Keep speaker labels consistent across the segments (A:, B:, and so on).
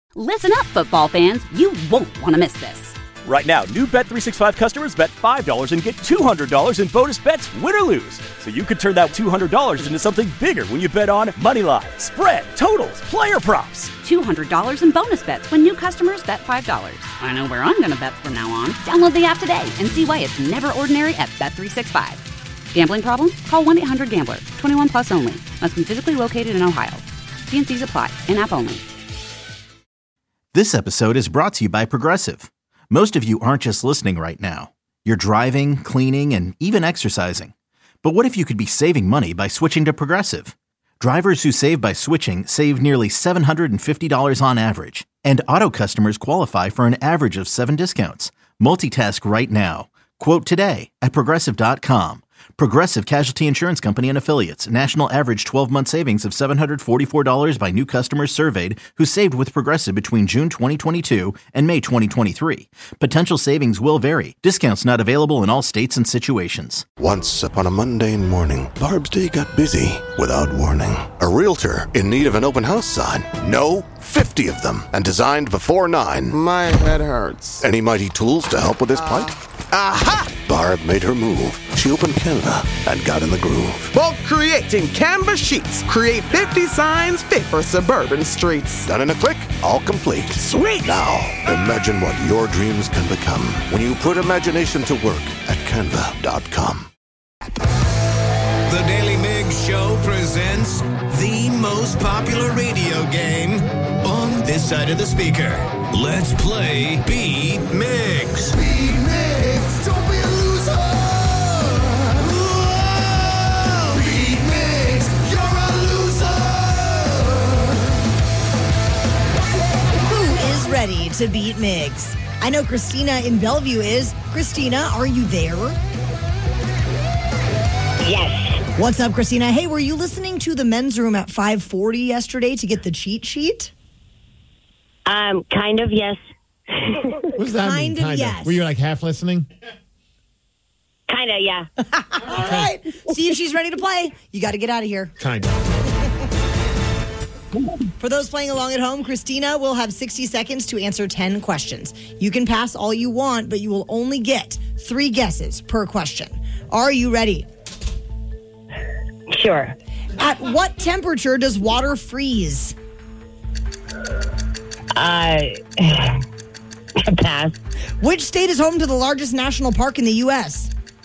A: Listen up, football fans. You won't want to miss this.
B: Right now, new Bet365 customers bet $5 and get $200 in bonus bets, win or lose. So you could turn that $200 into something bigger when you bet on moneyline, spread, totals, player props.
A: $200 in bonus bets when new customers bet $5. I know where I'm going to bet from now on. Download the app today and see why it's never ordinary at Bet365. Gambling problem? Call 1-800-GAMBLER. 21 plus only. Must be physically located in Ohio. T&Cs apply. In-app only.
C: This episode is brought to you by Progressive. Most of you aren't just listening right now. You're driving, cleaning, and even exercising. But what if you could be saving money by switching to Progressive? Drivers who save by switching save nearly $750 on average. And auto customers qualify for an average of 7 discounts. Multitask right now. Quote today at Progressive.com. Progressive Casualty Insurance Company and Affiliates. National average 12-month savings of $744 by new customers surveyed who saved with Progressive between June 2022 and May 2023. Potential savings will vary. Discounts not available in all states and situations.
D: Once upon a mundane morning, Barb's day got busy without warning. A realtor in need of an open house sign. No, 50 of them, and designed before 9.
E: My head hurts.
D: Any mighty tools to help with this plight?
E: Aha!
D: Barb made her move. She opened Canva and got in the groove.
E: Bulk creating Canva sheets. Create 50 signs fit for suburban streets.
D: Done in a click, all complete.
E: Sweet!
D: Now, imagine what your dreams can become when you put imagination to work at Canva.com.
F: The Daily Migs Show presents the most popular radio game on this side of the speaker. Let's play Beat Migs. Beat Migs, don't be a loser. Whoa. Beat Migs, you're a loser.
G: Who is ready to beat Migs? I know Christina in Bellevue is. Christina, are you there?
H: Yes.
G: What's up, Christina? Hey, were you listening to the men's room at 5:40 yesterday to get the cheat sheet?
H: Kind of, yes.
I: What does that mean?
G: Kind of, yes.
I: Were you like half listening?
H: Kind of, yeah.
G: All right. See if she's ready to play. You got to get out of here.
I: Kind of.
G: For those playing along at home, Christina will have 60 seconds to answer 10 questions. You can pass all you want, but you will only get 3 guesses per question. Are you ready?
H: Sure.
G: At what temperature does water freeze?
H: Pass.
G: Which state is home to the largest national park in the U.S.?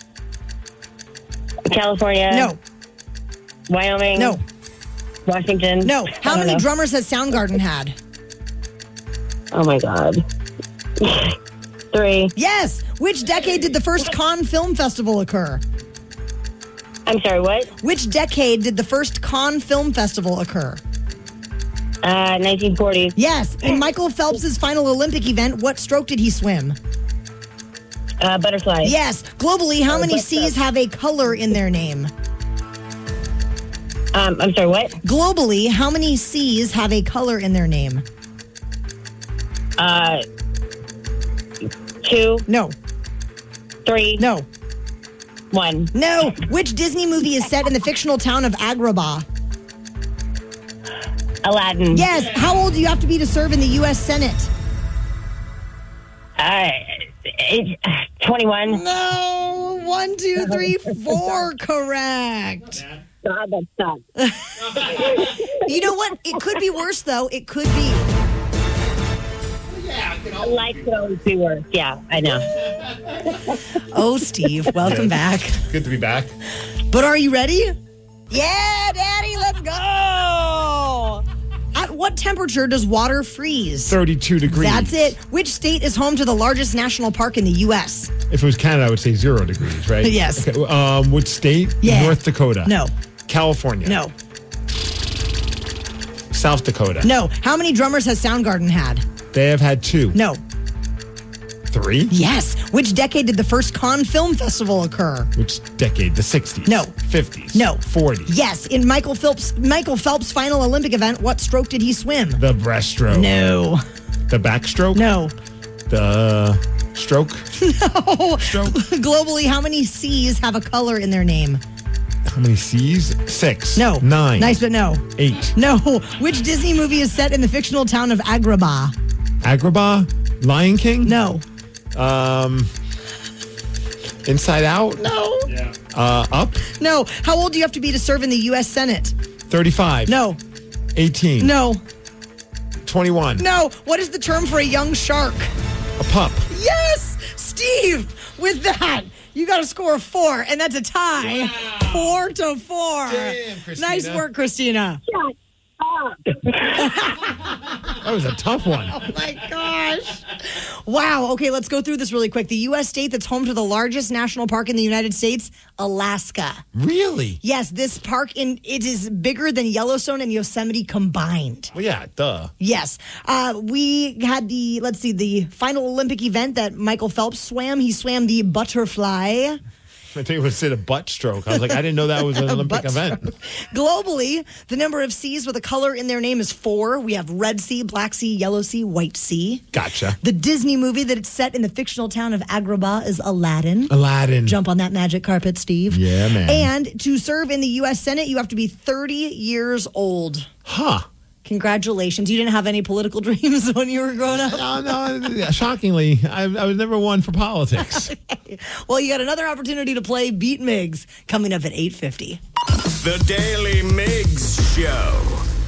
H: California.
G: No.
H: Wyoming.
G: No.
H: Washington.
G: No. How many
H: know.
G: drummers has Soundgarden had?
H: Oh, my God. 3.
G: Yes. Which decade did the first Cannes Film Festival occur?
H: I'm sorry, what?
G: Which decade did the first Cannes Film Festival occur?
H: 1940s.
G: Yes. In Michael Phelps' final Olympic event, what stroke did he swim?
H: Butterfly.
G: Yes. Globally, how many seas have a color in their name?
H: I'm sorry, what?
G: Globally, how many seas have a color in their name?
H: 2.
G: No.
H: 3.
G: No.
H: 1.
G: No. Which Disney movie is set in the fictional town of Agrabah?
H: Aladdin.
G: Yes. How old do you have to be to serve in the U.S. Senate?
H: 21.
G: No. 1, 2, 3, 4. Correct.
H: God, that sucks.
G: You know what? It could be worse, though. It could be.
H: Life could always be worse. Yeah, I know.
G: Oh, Steve, welcome back.
I: Good to be back.
G: But are you ready? Yeah, Daddy, let's go. At what temperature does water freeze?
I: 32 degrees.
G: That's it. Which state is home to the largest national park in the U.S.?
I: If it was Canada, I would say 0 degrees, right?
G: Yes.
I: Okay. Which state?
G: Yeah.
I: North Dakota.
G: No.
I: California.
G: No.
I: South Dakota.
G: No. How many drummers has Soundgarden had?
I: They have had 2.
G: No.
I: 3?
G: Yes. Which decade did the first Cannes Film Festival occur?
I: Which decade? The 60s?
G: No.
I: 50s?
G: No.
I: 40s?
G: Yes. In Michael Phelps' final Olympic event, what stroke did he swim?
I: The breaststroke.
G: No.
I: The backstroke?
G: No.
I: The stroke?
G: No.
I: Stroke?
G: Globally, how many seas have a color in their name?
I: How many C's? 6.
G: No.
I: 9.
G: Nice, but no.
I: 8.
G: No. Which Disney movie is set in the fictional town of Agrabah?
I: Agrabah? Lion King?
G: No.
I: Inside Out?
G: No.
I: Up?
G: No. How old do you have to be to serve in the U.S. Senate?
I: 35.
G: No.
I: 18.
G: No.
I: 21.
G: No. What is the term for a young shark?
I: A pup.
G: Yes! Steve, with that, you got a score of 4, and that's a tie. Wow. 4-4.
I: Damn, Christina.
G: Nice work, Christina.
H: Shut up.
I: That was a tough one.
G: Oh, my gosh. Wow. Okay, let's go through this really quick. The U.S. state that's home to the largest national park in the United States, Alaska.
I: Really?
G: Yes, this park, it is bigger than Yellowstone and Yosemite combined.
I: Well, yeah, duh.
G: Yes. We had the final Olympic event that Michael Phelps swam. He swam the butterfly.
I: I think it was a butt stroke. I was like, I didn't know that was an Olympic event.
G: Globally, the number of seas with a color in their name is 4. We have Red Sea, Black Sea, Yellow Sea, White Sea.
I: Gotcha.
G: The Disney movie that it's set in the fictional town of Agrabah is Aladdin.
I: Aladdin.
G: Jump on that magic carpet, Steve.
I: Yeah, man.
G: And to serve in the U.S. Senate, you have to be 30 years old.
I: Huh.
G: Congratulations. You didn't have any political dreams when you were growing up?
I: No, shockingly, I was never one for politics.
G: Well, you got another opportunity to play Beat Migs coming up at 8:50.
F: The Daily Migs Show.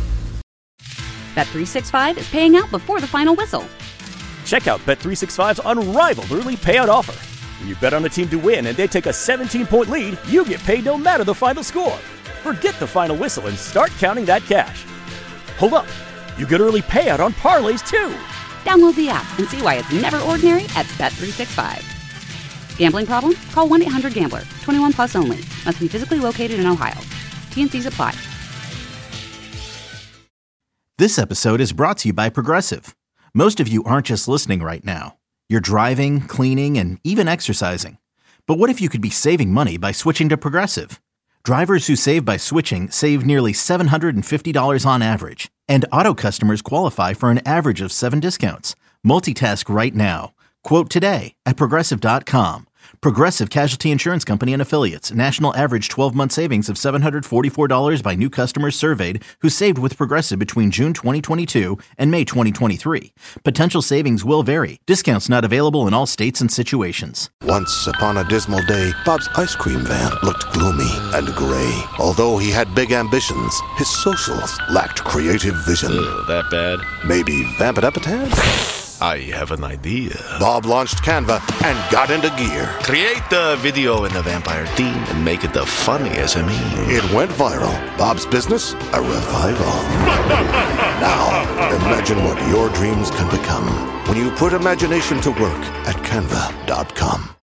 A: Bet365 is paying out before the final whistle.
B: Check out Bet365's unrivaled early payout offer. When you bet on a team to win and they take a 17-point lead, you get paid no matter the final score. Forget the final whistle and start counting that cash. Hold up. You get early payout on parlays, too.
A: Download the app and see why it's never ordinary at Bet365. Gambling problem? Call 1-800-GAMBLER. 21 plus only. Must be physically located in Ohio. T&Cs apply.
C: This episode is brought to you by Progressive. Most of you aren't just listening right now. You're driving, cleaning, and even exercising. But what if you could be saving money by switching to Progressive? Drivers who save by switching save nearly $750 on average. And auto customers qualify for an average of 7 discounts. Multitask right now. Quote today at Progressive.com. Progressive Casualty Insurance Company and Affiliates. National average 12-month savings of $744 by new customers surveyed who saved with Progressive between June 2022 and May 2023. Potential savings will vary. Discounts not available in all states and situations.
D: Once upon a dismal day, Bob's ice cream van looked gloomy and gray. Although he had big ambitions, his socials lacked creative vision.
J: That bad?
D: Maybe vamp it up a tad?
J: I have an idea.
D: Bob launched Canva and got into gear.
J: Create the video in the vampire theme and make it the funniest SME.
D: It went viral. Bob's business, a revival. Now, imagine what your dreams can become when you put imagination to work at Canva.com.